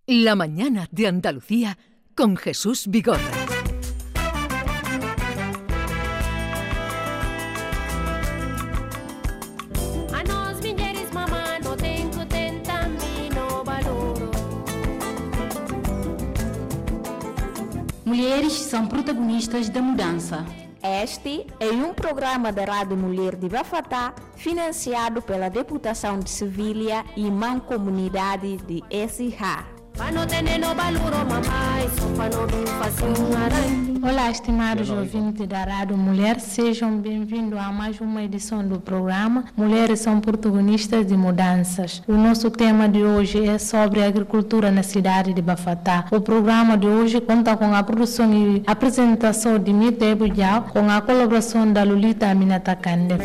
La mañana de Andalucía con Jesús Vigorra. Mulheres são protagonistas da mudança. Este é programa da Rádio Mulher de Bafatá, financiado pela Deputação de Sevilha e Mancomunidade de SH. Olá, estimados ouvintes da Rádio Mulher, sejam bem-vindos a mais uma edição do programa Mulheres são protagonistas de mudanças. O nosso tema de hoje é sobre a agricultura na cidade de Bafatá. O programa de hoje conta com a produção e apresentação de Mita Ebujao, com a colaboração da Lolita Aminata Kande.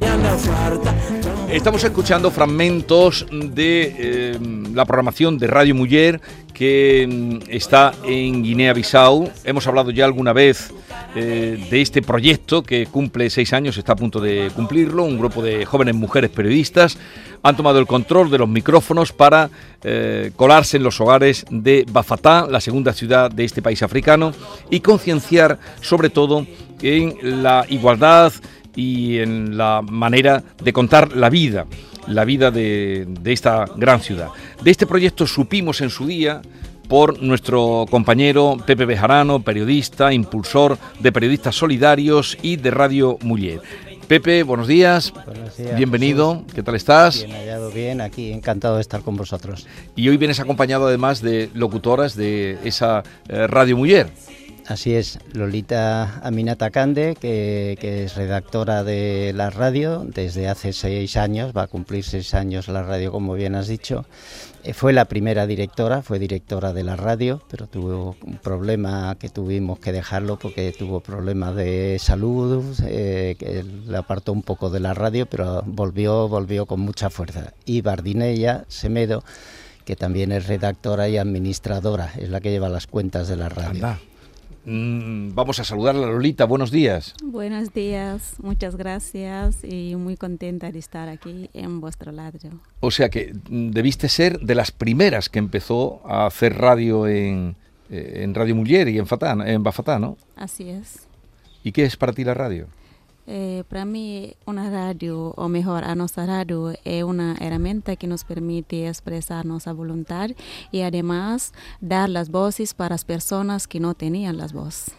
Estamos escuchando fragmentos de la programación de Radio Muller que está en Guinea-Bissau. Hemos hablado ya alguna vez de este proyecto que cumple 6 años, está a punto de cumplirlo. Un grupo de jóvenes mujeres periodistas han tomado el control de los micrófonos para colarse en los hogares de Bafatá, la segunda ciudad de este país africano, y concienciar sobre todo en la igualdad y en la manera de contar la vida de esta gran ciudad. De este proyecto supimos en su día por nuestro compañero Pepe Bejarano, periodista, impulsor de Periodistas Solidarios y de Radio Muller. Pepe, buenos días. Buenos días, bienvenido. Jesús. ¿Qué tal estás? Bien hallado, bien, aquí encantado de estar con vosotros. Y hoy vienes acompañado además de locutoras de esa Radio Muller. Así es, Lolita Aminata Kande, que es redactora de la radio desde hace 6 años, va a cumplir 6 años la radio, como bien has dicho. Fue la primera directora, fue directora de la radio, pero tuvo un problema que tuvimos que dejarlo porque tuvo problemas de salud, que le apartó un poco de la radio, pero volvió con mucha fuerza. Y Bardinella Semedo, que también es redactora y administradora, es la que lleva las cuentas de la radio. Anda. Vamos a saludar a Lolita, buenos días. Buenos días, muchas gracias y muy contenta de estar aquí en vuestro lado. O sea que debiste ser de las primeras que empezó a hacer radio en Radio Muller y en Bafatá, ¿no? Así es. ¿Y qué es para ti la radio? Para mí una radio, o mejor a nuestra radio, es una herramienta que nos permite expresar nuestra voluntad y además dar las voces para las personas que no tenían las voces.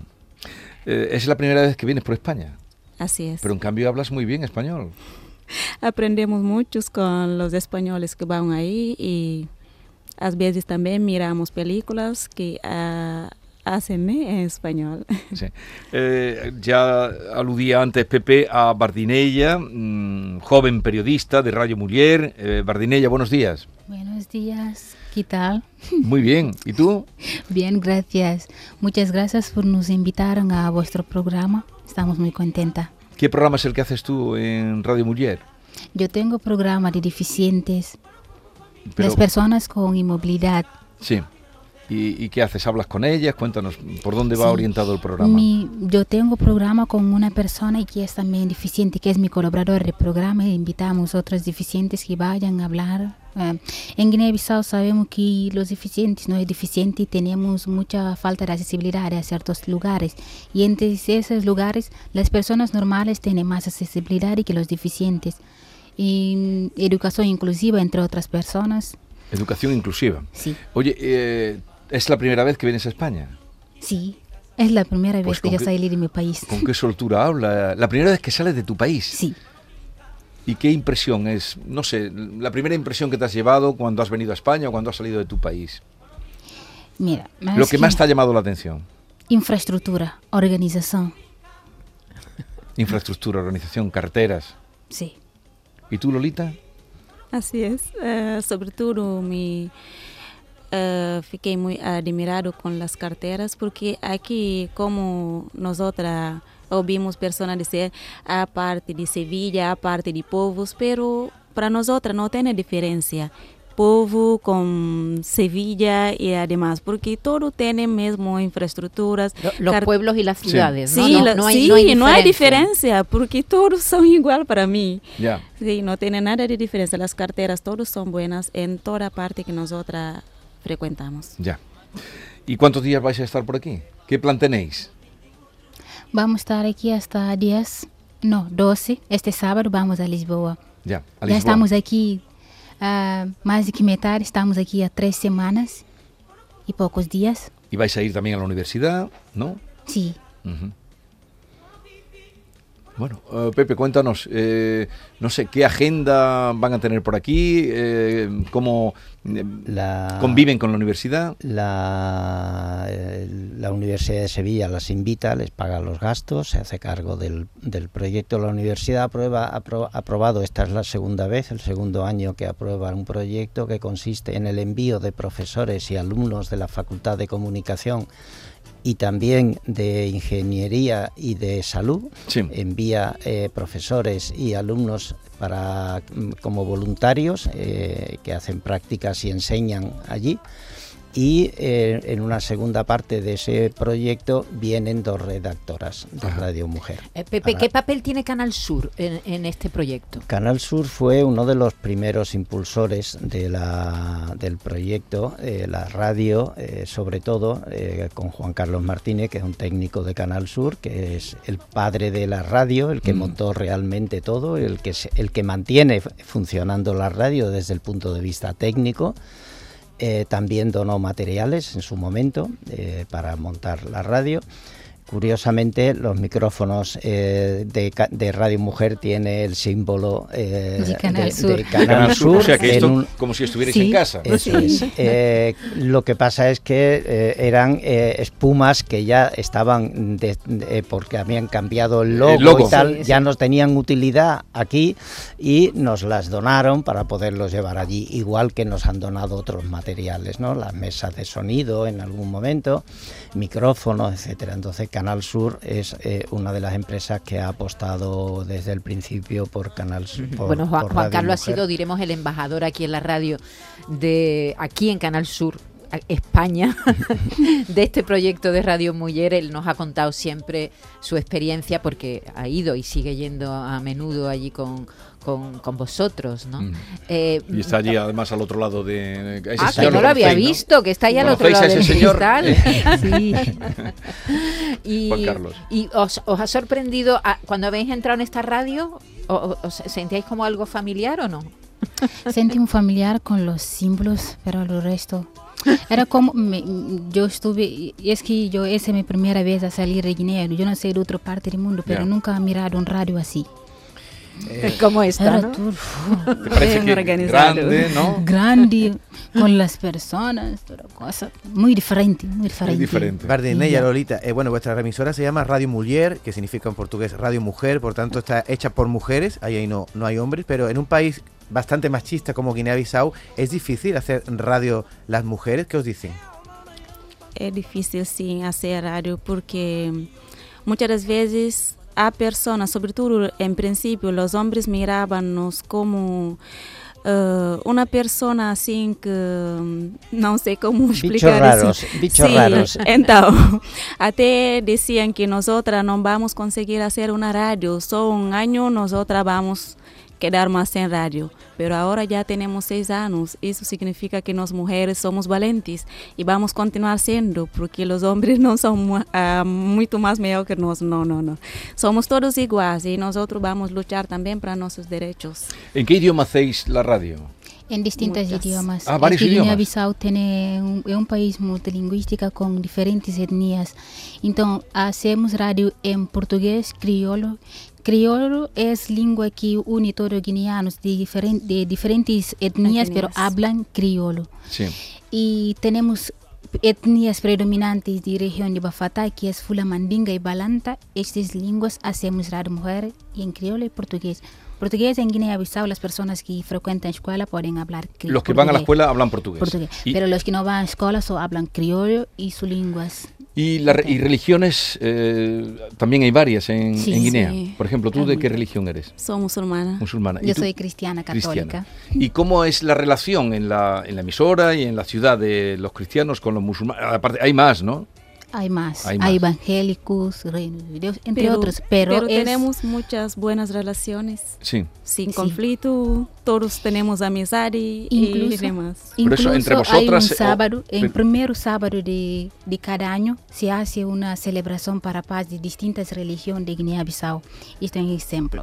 Es la primera vez que vienes por España. Así es. Pero en cambio hablas muy bien español. Aprendemos muchos con los españoles que van ahí y a veces también miramos películas que hacen en español. Sí. Ya aludía antes Pepe a Bardinella, joven periodista de Radio Muller. Bardinella, buenos días. Buenos días, ¿qué tal? Muy bien, ¿y tú? Bien, gracias. Muchas gracias por nos invitar a vuestro programa. Estamos muy contentas. ¿Qué programa es el que haces tú en Radio Muller? Yo tengo programa de deficientes, las personas con inmovilidad. Sí. ¿Y qué haces? ¿Hablas con ellas? Cuéntanos, ¿por dónde va orientado el programa? Yo tengo programa con una persona que es también deficiente, que es mi colaborador de programa, e invitamos a otros deficientes que vayan a hablar. En Guinea-Bissau sabemos que los deficientes, no es deficiente, tenemos mucha falta de accesibilidad a ciertos lugares. Y entre esos lugares, las personas normales tienen más accesibilidad que los deficientes. Y educación inclusiva entre otras personas. Educación inclusiva. Sí. Oye, ¿es la primera vez que vienes a España? Sí, es la primera vez que yo salí de mi país. ¿Con qué soltura habla? ¿La primera vez que sales de tu país? Sí. ¿Y qué impresión es, no sé, la primera impresión que te has llevado cuando has venido a España o cuando has salido de tu país? Mira, lo que más te ha llamado la atención. Infraestructura, organización. Infraestructura, organización, carreteras. Sí. ¿Y tú, Lolita? Así es, sobre todo fiquei muy admirado con las carteras porque aquí como nosotras ouvimos personas dizer a parte de Sevilla, a parte de povos, pero para nosotras no tiene diferencia. Povo con Sevilla y además, porque todo tiene mismo infraestructuras. Los pueblos y las ciudades, sí. ¿no? Sí, no hay diferencia, porque todos son igual para mí. Yeah. Sí, no tiene nada de diferencia. Las carteras todas son buenas en toda parte que nosotras frecuentamos. Ya. ¿Y cuántos días vais a estar por aquí? ¿Qué plan tenéis? Vamos a estar aquí hasta 12. Este sábado vamos a Lisboa. Ya, a Lisboa. Ya estamos aquí, más de que metade, estamos aquí a 3 semanas y pocos días. Y vais a ir también a la universidad, ¿no? Sí. Uh-huh. Bueno, Pepe, cuéntanos, no sé, ¿qué agenda van a tener por aquí? ¿Cómo conviven con la universidad? La Universidad de Sevilla las invita, les paga los gastos, se hace cargo del proyecto. La universidad ha aprobado, esta es la segunda vez, el segundo año que aprueba un proyecto que consiste en el envío de profesores y alumnos de la Facultad de Comunicación y también de Ingeniería y de Salud. Sí. Envía profesores y alumnos como voluntarios que hacen prácticas y enseñan allí. Y en una segunda parte de ese proyecto vienen 2 redactoras de Radio Mujer. Pepe, ¿qué papel tiene Canal Sur en este proyecto? Canal Sur fue uno de los primeros impulsores del proyecto, la radio, sobre todo con Juan Carlos Martínez, que es un técnico de Canal Sur, que es el padre de la radio, el que montó realmente todo, el que mantiene funcionando la radio desde el punto de vista técnico. También donó materiales en su momento para montar la radio. Curiosamente, los micrófonos de Radio Mujer tiene el símbolo de Canal Sur. O sea que esto como si estuvierais en casa. Eso es. Lo que pasa es que eran espumas que ya estaban, porque habían cambiado el logo y tal, ya no tenían utilidad aquí y nos las donaron para poderlos llevar allí, igual que nos han donado otros materiales, ¿no? Las mesas de sonido en algún momento, micrófonos, etcétera. Entonces Canal Sur es una de las empresas que ha apostado desde el principio por Canal Sur. Bueno, Juan Carlos ha sido, diremos, el embajador aquí en la radio, aquí en Canal Sur España, de este proyecto de Radio Mujer. Él nos ha contado siempre su experiencia porque ha ido y sigue yendo a menudo allí con vosotros, ¿no? Y está allí además al otro lado de... Ese que no lo había visto, que está ahí al otro lado del cristal. Sí. Juan Carlos. ¿Y os ha sorprendido cuando habéis entrado en esta radio? ¿Os sentíais como algo familiar o no? Sentí un familiar con los símbolos, pero lo resto... Era como, yo estuve, es que esa es mi primera vez a salir de Guinea, yo no sé de otra parte del mundo, pero nunca he mirado un radio así. Como esta, ¿no? ¿Te parece que grande, no? Grande, con las personas, toda cosa, muy diferente. Bardinella, Lolita, bueno, vuestra emisora se llama Radio Muller, que significa en portugués Radio Mujer, por tanto está hecha por mujeres, ahí no hay hombres, pero en un país bastante machista como Guinea-Bissau, ¿es difícil hacer radio las mujeres? ¿Qué os dicen? Es difícil, sí, hacer radio porque muchas veces a personas, sobre todo en principio, los hombres miraban-nos como una persona assim que não sei como explicar isso. Bichos raros. Então, até diziam que nós não vamos conseguir fazer uma rádio, só um ano nós vamos quedar más en radio, pero ahora ya tenemos 6 años, eso significa que las mujeres somos valientes y vamos a continuar siendo, porque los hombres no son mucho más mejor que nosotros, no. Somos todos iguales y nosotros vamos a luchar también para nuestros derechos. ¿En qué idioma hacéis la radio? En distintos idiomas. Varios idiomas. Guinea-Bissau es un país multilingüístico con diferentes etnias. Entonces, hacemos radio en portugués, criollo. Criollo es lengua que une todos los guineanos de diferentes etnias, pero hablan criollo. Sí. Y tenemos etnias predominantes de región de Bafata, que es Fula, Mandinga y Balanta. Estas lenguas hacemos radio mujer en criollo y portugués. Portugués en Guinea-Bissau, las personas que frecuentan escuela pueden hablar criollo. Los que van a la escuela hablan portugués. Pero los que no van a escuela solo hablan criollo y sus lenguas. Y religiones, también hay varias en Guinea. Sí. Por ejemplo, ¿tú de qué religión eres? Soy musulmana. Yo soy cristiana, católica. ¿Y cómo es la relación en la emisora y en la ciudad de los cristianos con los musulmanes? Aparte, hay más, ¿no? Hay más, hay evangélicos, reinos de Dios, entre otros, pero tenemos muchas buenas relaciones, sí, sin conflicto, todos tenemos amistad y demás. Incluso entre vosotras, hay un sábado, el primer sábado de cada año se hace una celebración para paz de distintas religiones de Guinea-Bissau. Esto es un ejemplo.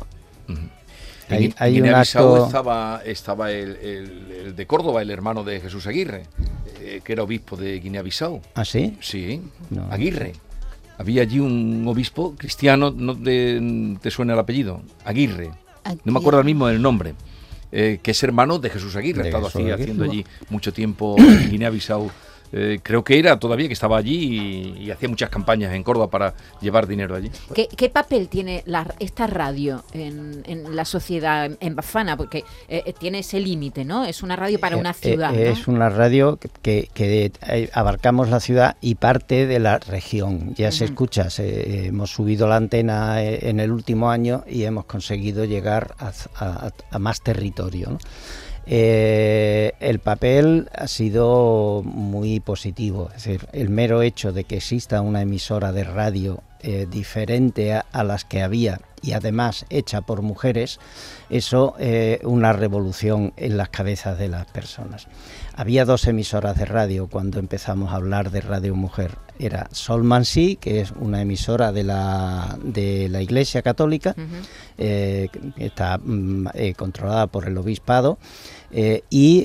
En Guinea-Bissau estaba el de Córdoba, el hermano de Jesús Aguirre, que era obispo de Guinea-Bissau. ¿Ah, sí? Sí, no. Aguirre. Había allí un obispo cristiano, ¿no te suena el apellido? Aguirre. No me acuerdo ahora mismo del nombre. Que es hermano de Jesús Aguirre. Ha estado haciendo allí mucho tiempo en Guinea-Bissau. Creo que era todavía que estaba allí y hacía muchas campañas en Córdoba para llevar dinero allí. ¿Qué papel tiene esta radio en la sociedad en Bafana? Porque tiene ese límite, ¿no? Es una radio para una ciudad, ¿no? Es una radio que abarcamos la ciudad y parte de la región. Ya se escucha, hemos subido la antena en el último año y hemos conseguido llegar a más territorio, ¿no? El papel ha sido muy positivo, es decir, el mero hecho de que exista una emisora de radio diferente a las que había y además hecha por mujeres, eso una revolución en las cabezas de las personas. Había 2 emisoras de radio cuando empezamos a hablar de Radio Mujer. Era Sol Mansi, que es una emisora de la Iglesia Católica, que está controlada por el Obispado, y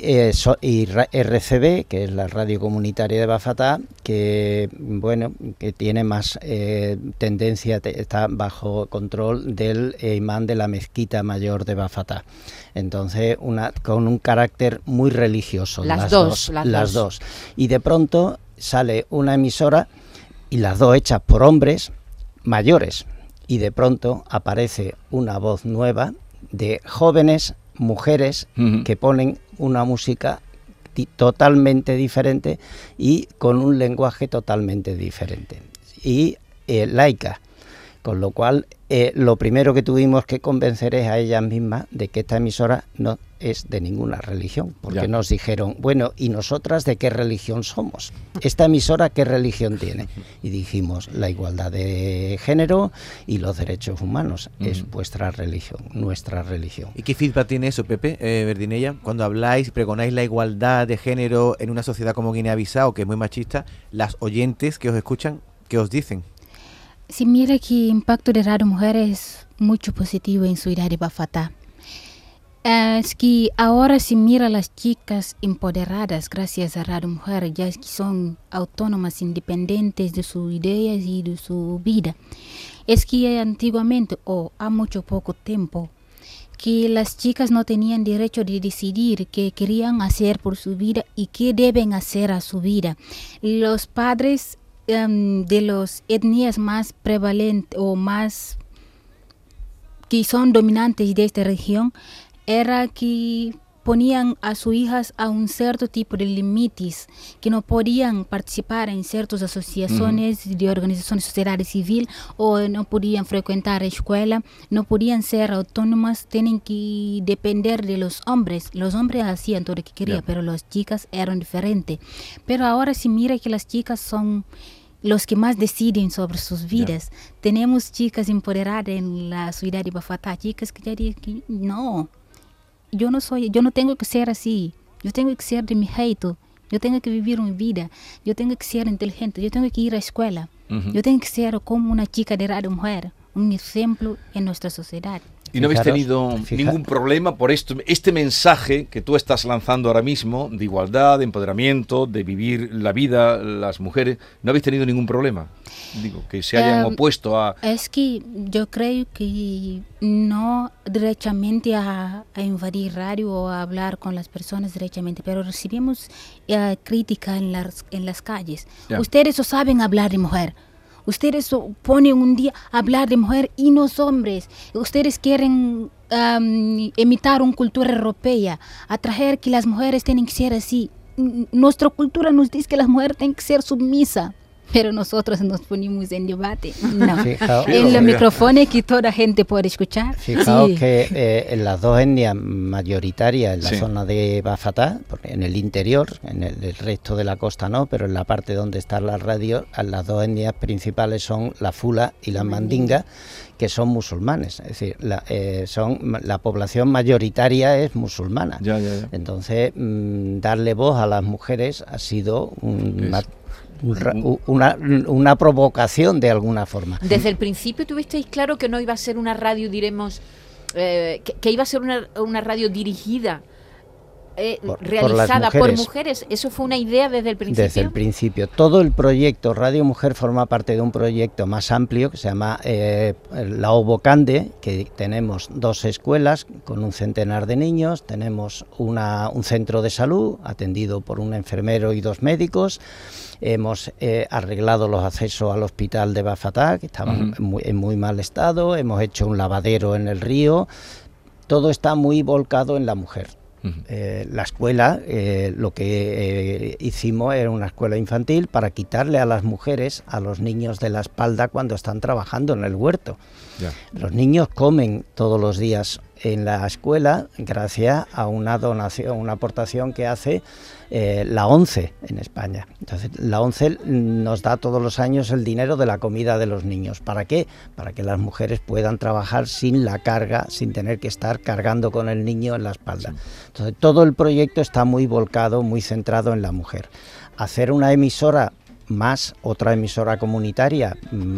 RCB, que es la radio comunitaria de Bafatá, que tiene más tendencia, está bajo control del imán de la mezquita mayor de Bafatá. Entonces, con un carácter muy religioso. Las dos. Y de pronto sale una emisora y las 2 hechas por hombres mayores. Y de pronto aparece una voz nueva de jóvenes mujeres que ponen una música totalmente diferente y con un lenguaje totalmente diferente y laica, con lo cual lo primero que tuvimos que convencer es a ellas mismas de que esta emisora no es de ninguna religión, porque nos dijeron, bueno, ¿y nosotras de qué religión somos? ¿Esta emisora qué religión tiene? Y dijimos, la igualdad de género y los derechos humanos es vuestra religión, nuestra religión. ¿Y qué feedback tiene eso, Pepe, Verdinella? Cuando habláis, pregonáis la igualdad de género en una sociedad como Guinea-Bissau, que es muy machista, las oyentes que os escuchan, ¿qué os dicen? Sí, mira que el impacto de Radio Mujer es mucho positivo en Ciudad de Bafatá. Es que ahora se mira a las chicas empoderadas gracias a Radio Mujer, ya que son autónomas, independientes de sus ideas y de su vida. Es que antiguamente, a mucho poco tiempo, que las chicas no tenían derecho de decidir qué querían hacer por su vida y qué deben hacer a su vida. Los padres de las etnias más prevalentes o más que son dominantes de esta región era que ponían a sus hijas a un cierto tipo de límites, que no podían participar en ciertas asociaciones de organizaciones de sociedad civil o no podían frecuentar escuela, no podían ser autónomas, tienen que depender de los hombres. Los hombres hacían todo lo que querían, pero las chicas eran diferentes. Pero ahora se mira que las chicas son los que más deciden sobre sus vidas. Tenemos chicas empoderadas en la ciudad de Bafatá, chicas que ya dicen que no, yo no tengo que ser así, yo tengo que ser de mi jeito, yo tengo que vivir mi vida, yo tengo que ser inteligente, yo tengo que ir a escuela, yo tengo que ser como una chica de Radio Mujer, un ejemplo en nuestra sociedad. ¿Y no habéis tenido ningún problema por este mensaje que tú estás lanzando ahora mismo, de igualdad, de empoderamiento, de vivir la vida, las mujeres? ¿No habéis tenido ningún problema? Digo, que se hayan opuesto a... Es que yo creo que no directamente a invadir radio o a hablar con las personas directamente, pero recibimos crítica en las calles. Ustedes no saben hablar de mujer. Ustedes ponen un día a hablar de mujer y no hombres. Ustedes quieren imitar una cultura europea, atraer que las mujeres tienen que ser así. Nuestra cultura nos dice que las mujeres tienen que ser sumisas. pero nosotros nos ponemos en debate. No, Fijaos, en los micrófonos que toda gente puede escuchar. Fijaos Sí. que en las dos etnias mayoritarias, en la Sí. zona de Bafatá, porque en el interior, en el resto de la costa no, pero en la parte donde están las radios, las dos etnias principales son la Fula y la Mandinga, que son musulmanes, es decir, la población mayoritaria es musulmana. Ya, ya, ya. Entonces, darle voz a las mujeres ha sido una provocación de alguna forma. Desde el principio tuvisteis claro que no iba a ser una radio, diremos, que iba a ser una radio dirigida, realizada por mujeres. ¿Eso fue una idea desde el principio? Desde el principio. Todo el proyecto Radio Mujer forma parte de un proyecto más amplio que se llama La Obocande, que tenemos 2 escuelas con un centenar de niños, tenemos un centro de salud atendido por un enfermero y 2 médicos. Hemos arreglado los accesos al hospital de Bafatá, que estaban en muy mal estado, hemos hecho un lavadero en el río, todo está muy volcado en la mujer. La escuela, lo que hicimos era una escuela infantil para quitarle a las mujeres, a los niños de la espalda cuando están trabajando en el huerto. Ya. Los niños comen todos los días en la escuela gracias a una donación, una aportación que hace la ONCE en España. Entonces, la ONCE nos da todos los años el dinero de la comida de los niños. ¿Para qué? Para que las mujeres puedan trabajar sin la carga, sin tener que estar cargando con el niño en la espalda. Entonces, todo el proyecto está muy volcado, muy centrado en la mujer. Hacer una emisora más otra emisora comunitaria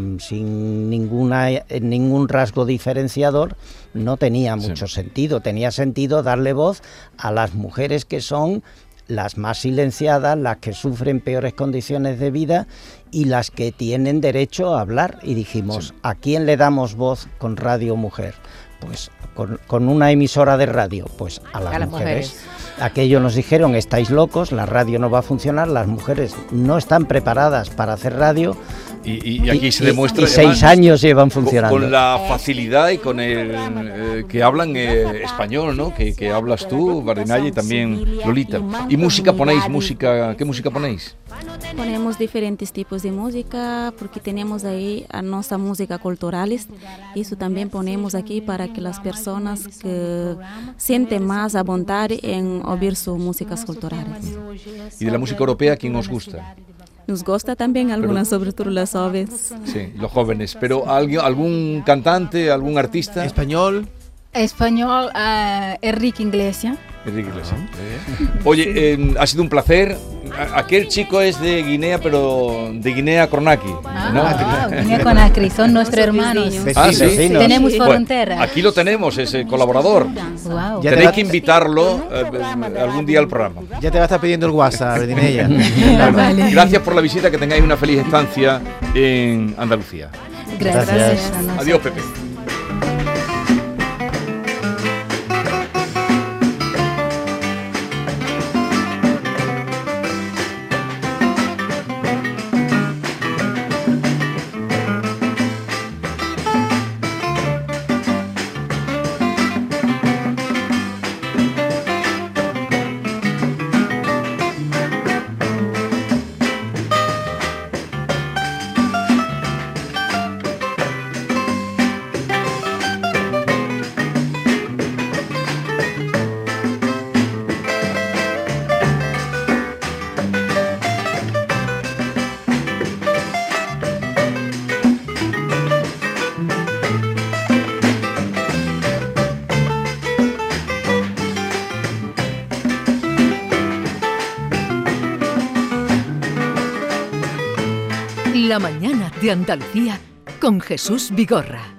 sin ningún rasgo diferenciador no tenía mucho sentido. Tenía sentido darle voz a las mujeres que son las más silenciadas, las que sufren peores condiciones de vida y las que tienen derecho a hablar. Y dijimos, ¿a quién le damos voz con Radio Mujer? Pues con una emisora de radio, pues a las mujeres. Aquellos nos dijeron, estáis locos, la radio no va a funcionar, las mujeres no están preparadas para hacer radio. Y aquí se demuestra. Y 6 años llevan funcionando. Con la facilidad y con el que hablan español, ¿no? Que hablas tú, Bardinaya, y también Lolita. ¿Y música ponéis? ¿Qué música ponéis? Ponemos diferentes tipos de música porque tenemos ahí a nuestra música culturales. Eso también ponemos aquí para que las personas que sienten más a voluntad en oír sus músicas culturales. ¿Y de la música europea quién os gusta? Nos gusta también algunas, sobre todo las jóvenes. Sí, los jóvenes. ¿Pero algún cantante, algún artista? ¿Español? Español, Enrique Iglesias. Enrique Iglesias. Oye, ha sido un placer. Aquel chico es de Guinea, pero de Guinea Conakry, ¿no? Guinea Conakry, son nuestros hermanos. Sí. Tenemos frontera. Aquí lo tenemos, ese colaborador. Wow. Tenéis que invitarlo algún día al programa. Ya te va a estar pidiendo el WhatsApp, Bardinella. Vale. Gracias por la visita, que tengáis una feliz estancia en Andalucía. Gracias. Adiós, Pepe. La mañana de Andalucía con Jesús Vigorra.